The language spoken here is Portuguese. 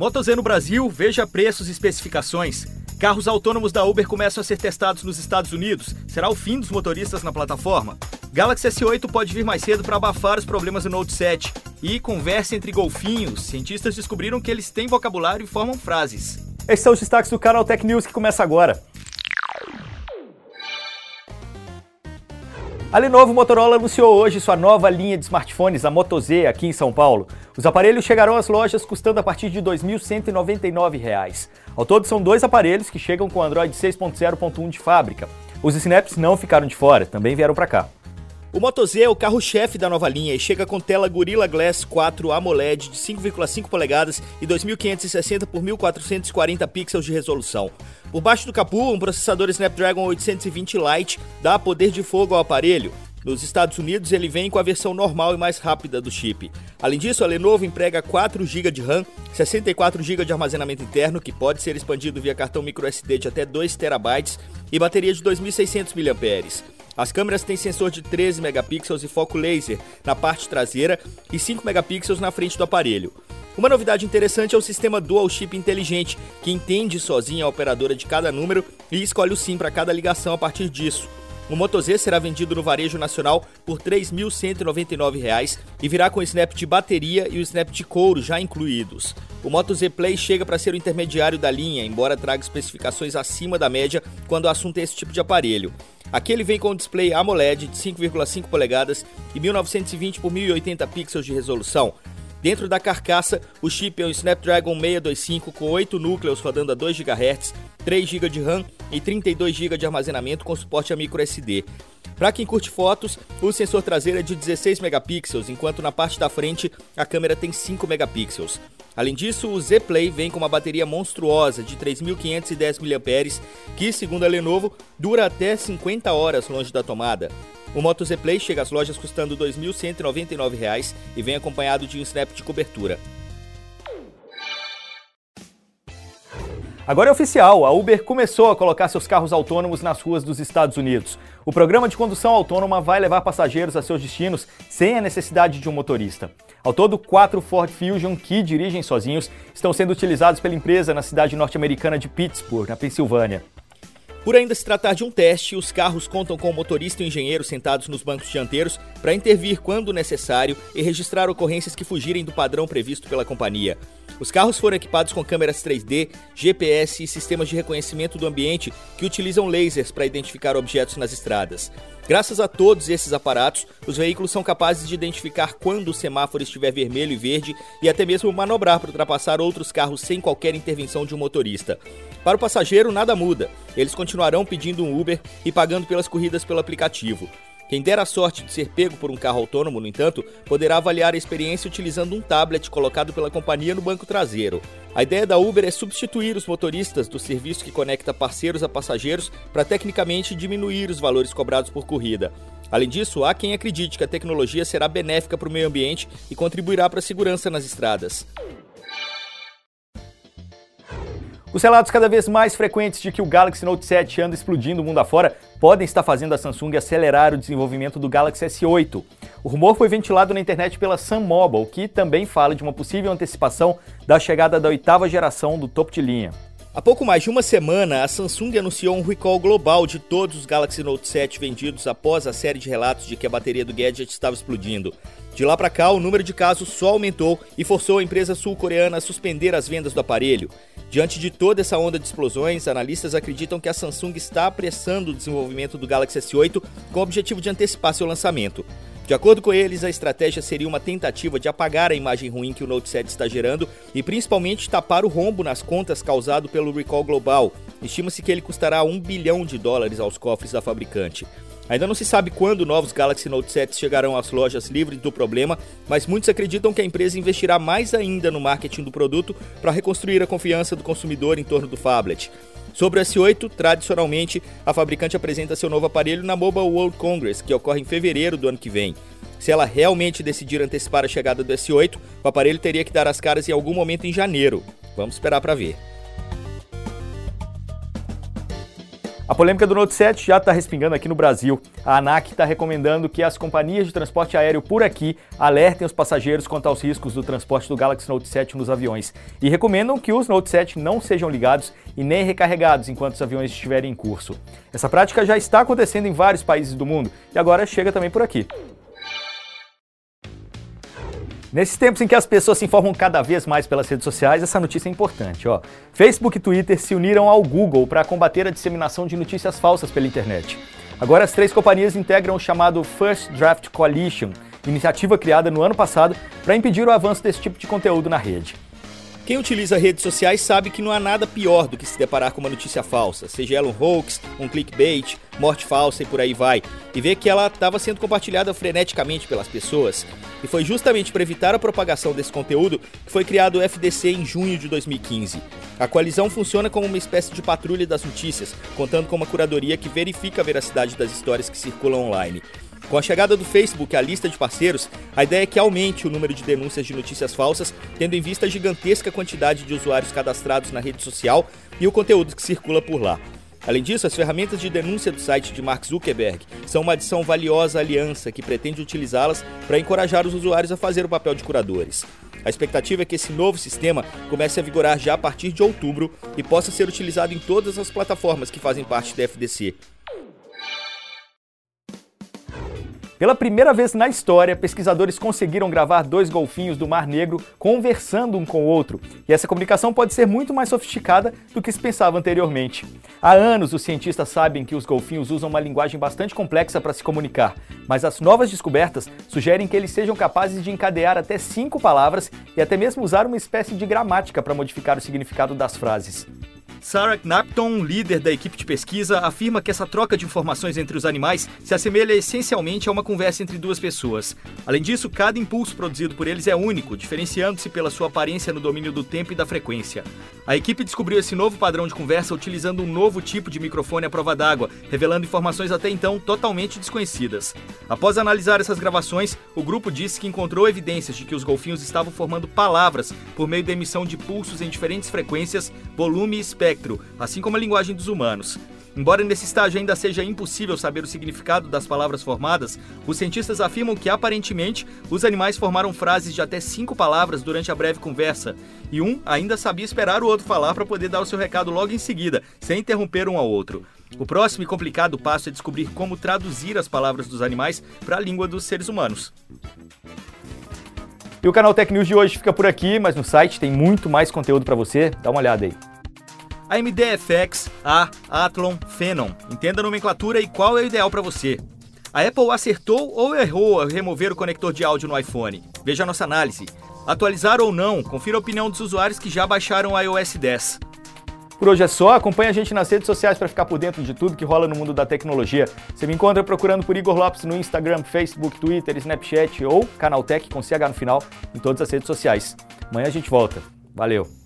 Moto Z no Brasil, veja preços e especificações. Carros autônomos da Uber começam a ser testados nos Estados Unidos. Será o fim dos motoristas na plataforma? Galaxy S8 pode vir mais cedo para abafar os problemas do Note 7. E conversa entre golfinhos. Cientistas descobriram que eles têm vocabulário e formam frases. Esses são os destaques do Canal Tech News que começa agora. A Lenovo Motorola anunciou hoje sua nova linha de smartphones, a Moto Z, aqui em São Paulo. Os aparelhos chegarão às lojas custando a partir de R$ 2.199. Ao todo, são 2 aparelhos que chegam com Android 6.0.1 de fábrica. Os Snaps não ficaram de fora, também vieram para cá. O Moto Z é o carro-chefe da nova linha e chega com tela Gorilla Glass 4 AMOLED de 5,5 polegadas e 2.560 por 1.440 pixels de resolução. Por baixo do capô, um processador Snapdragon 820 Lite dá poder de fogo ao aparelho. Nos Estados Unidos, ele vem com a versão normal e mais rápida do chip. Além disso, a Lenovo emprega 4 GB de RAM, 64 GB de armazenamento interno, que pode ser expandido via cartão microSD de até 2 TB e bateria de 2.600 mAh. As câmeras têm sensor de 13 megapixels e foco laser na parte traseira e 5 megapixels na frente do aparelho. Uma novidade interessante é o sistema Dual Chip inteligente, que entende sozinho a operadora de cada número e escolhe o SIM para cada ligação a partir disso. O Moto Z será vendido no varejo nacional por R$ 3.199 e virá com o Snap de bateria e o Snap de couro já incluídos. O Moto Z Play chega para ser o intermediário da linha, embora traga especificações acima da média quando o assunto é esse tipo de aparelho. Aqui ele vem com um display AMOLED de 5,5 polegadas e 1920 por 1080 pixels de resolução. Dentro da carcaça, o chip é um Snapdragon 625 com 8 núcleos rodando a 2 GHz, 3 GB de RAM e 32 GB de armazenamento com suporte a microSD. Para quem curte fotos, o sensor traseiro é de 16 megapixels, enquanto na parte da frente a câmera tem 5 megapixels. Além disso, o Z Play vem com uma bateria monstruosa de 3.510 mAh, que, segundo a Lenovo, dura até 50 horas longe da tomada. O Moto Z Play chega às lojas custando R$ 2.199 e vem acompanhado de um Snap de cobertura. Agora é oficial, a Uber começou a colocar seus carros autônomos nas ruas dos Estados Unidos. O programa de condução autônoma vai levar passageiros a seus destinos sem a necessidade de um motorista. Ao todo, 4 Ford Fusion que dirigem sozinhos estão sendo utilizados pela empresa na cidade norte-americana de Pittsburgh, na Pensilvânia. Por ainda se tratar de um teste, os carros contam com o motorista e o engenheiro sentados nos bancos dianteiros para intervir quando necessário e registrar ocorrências que fugirem do padrão previsto pela companhia. Os carros foram equipados com câmeras 3D, GPS e sistemas de reconhecimento do ambiente que utilizam lasers para identificar objetos nas estradas. Graças a todos esses aparatos, os veículos são capazes de identificar quando o semáforo estiver vermelho e verde e até mesmo manobrar para ultrapassar outros carros sem qualquer intervenção de um motorista. Para o passageiro, nada muda. Eles continuarão pedindo um Uber e pagando pelas corridas pelo aplicativo. Quem der a sorte de ser pego por um carro autônomo, no entanto, poderá avaliar a experiência utilizando um tablet colocado pela companhia no banco traseiro. A ideia da Uber é substituir os motoristas do serviço que conecta parceiros a passageiros para tecnicamente diminuir os valores cobrados por corrida. Além disso, há quem acredite que a tecnologia será benéfica para o meio ambiente e contribuirá para a segurança nas estradas. Os relatos cada vez mais frequentes de que o Galaxy Note 7 anda explodindo o mundo afora podem estar fazendo a Samsung acelerar o desenvolvimento do Galaxy S8. O rumor foi ventilado na internet pela Sun Mobile, que também fala de uma possível antecipação da chegada da 8ª geração do topo de linha. Há pouco mais de uma semana, a Samsung anunciou um recall global de todos os Galaxy Note 7 vendidos após a série de relatos de que a bateria do gadget estava explodindo. De lá para cá, o número de casos só aumentou e forçou a empresa sul-coreana a suspender as vendas do aparelho. Diante de toda essa onda de explosões, analistas acreditam que a Samsung está apressando o desenvolvimento do Galaxy S8 com o objetivo de antecipar seu lançamento. De acordo com eles, a estratégia seria uma tentativa de apagar a imagem ruim que o Note 7 está gerando e principalmente tapar o rombo nas contas causado pelo recall global. Estima-se que ele custará $1 bilhão aos cofres da fabricante. Ainda não se sabe quando novos Galaxy Note 7 chegarão às lojas livres do problema, mas muitos acreditam que a empresa investirá mais ainda no marketing do produto para reconstruir a confiança do consumidor em torno do phablet. Sobre o S8, tradicionalmente, a fabricante apresenta seu novo aparelho na Mobile World Congress, que ocorre em fevereiro do ano que vem. Se ela realmente decidir antecipar a chegada do S8, o aparelho teria que dar as caras em algum momento em janeiro. Vamos esperar para ver. A polêmica do Note 7 já está respingando aqui no Brasil. A ANAC está recomendando que as companhias de transporte aéreo por aqui alertem os passageiros quanto aos riscos do transporte do Galaxy Note 7 nos aviões e recomendam que os Note 7 não sejam ligados e nem recarregados enquanto os aviões estiverem em curso. Essa prática já está acontecendo em vários países do mundo e agora chega também por aqui. Nesses tempos em que as pessoas se informam cada vez mais pelas redes sociais, essa notícia é importante. Facebook e Twitter se uniram ao Google para combater a disseminação de notícias falsas pela internet. Agora as 3 companhias integram o chamado First Draft Coalition, iniciativa criada no ano passado para impedir o avanço desse tipo de conteúdo na rede. Quem utiliza redes sociais sabe que não há nada pior do que se deparar com uma notícia falsa, seja ela um hoax, um clickbait, morte falsa e por aí vai, e ver que ela estava sendo compartilhada freneticamente pelas pessoas. E foi justamente para evitar a propagação desse conteúdo que foi criado o FDC em junho de 2015. A coalizão funciona como uma espécie de patrulha das notícias, contando com uma curadoria que verifica a veracidade das histórias que circulam online. Com a chegada do Facebook à lista de parceiros, a ideia é que aumente o número de denúncias de notícias falsas, tendo em vista a gigantesca quantidade de usuários cadastrados na rede social e o conteúdo que circula por lá. Além disso, as ferramentas de denúncia do site de Mark Zuckerberg são uma adição valiosa à aliança que pretende utilizá-las para encorajar os usuários a fazer o papel de curadores. A expectativa é que esse novo sistema comece a vigorar já a partir de outubro e possa ser utilizado em todas as plataformas que fazem parte da FDC. Pela primeira vez na história, pesquisadores conseguiram gravar 2 golfinhos do Mar Negro conversando um com o outro, e essa comunicação pode ser muito mais sofisticada do que se pensava anteriormente. Há anos, os cientistas sabem que os golfinhos usam uma linguagem bastante complexa para se comunicar, mas as novas descobertas sugerem que eles sejam capazes de encadear até 5 palavras e até mesmo usar uma espécie de gramática para modificar o significado das frases. Sarah Knapton, líder da equipe de pesquisa, afirma que essa troca de informações entre os animais se assemelha essencialmente a uma conversa entre 2 pessoas. Além disso, cada impulso produzido por eles é único, diferenciando-se pela sua aparência no domínio do tempo e da frequência. A equipe descobriu esse novo padrão de conversa utilizando um novo tipo de microfone à prova d'água, revelando informações até então totalmente desconhecidas. Após analisar essas gravações, o grupo disse que encontrou evidências de que os golfinhos estavam formando palavras por meio da emissão de pulsos em diferentes frequências, volume e espectro, assim como a linguagem dos humanos. Embora nesse estágio ainda seja impossível saber o significado das palavras formadas, os cientistas afirmam que, aparentemente, os animais formaram frases de até 5 palavras durante a breve conversa, e um ainda sabia esperar o outro falar para poder dar o seu recado logo em seguida, sem interromper um ao outro. O próximo e complicado passo é descobrir como traduzir as palavras dos animais para a língua dos seres humanos. E o canal Tech News de hoje fica por aqui, mas no site tem muito mais conteúdo para você, dá uma olhada aí. AMD-FX, Athlon, Phenom. Entenda a nomenclatura e qual é o ideal para você. A Apple acertou ou errou ao remover o conector de áudio no iPhone? Veja a nossa análise. Atualizar ou não? Confira a opinião dos usuários que já baixaram o iOS 10. Por hoje é só, acompanhe a gente nas redes sociais para ficar por dentro de tudo que rola no mundo da tecnologia. Você me encontra procurando por Igor Lopes no Instagram, Facebook, Twitter, Snapchat ou Canaltech com CH no final em todas as redes sociais. Amanhã a gente volta. Valeu!